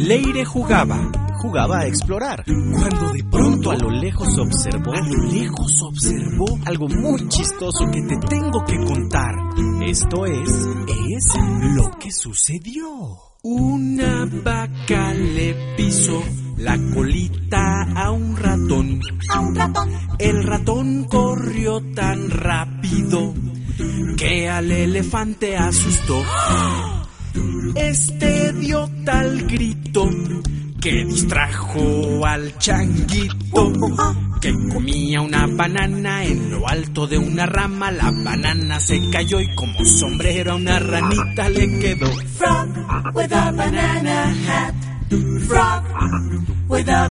Leire jugaba a explorar, cuando de pronto a lo lejos observó algo muy chistoso que te tengo que contar. Esto es lo que sucedió. Una vaca le pisó la colita a un ratón. El ratón corrió tan rápido que al elefante asustó. Este dio tal grito que distrajo al changuito, que comía una banana en lo alto de una rama. La banana se cayó y como sombrero a una ranita le quedó. Frog with a banana hat. Frog with a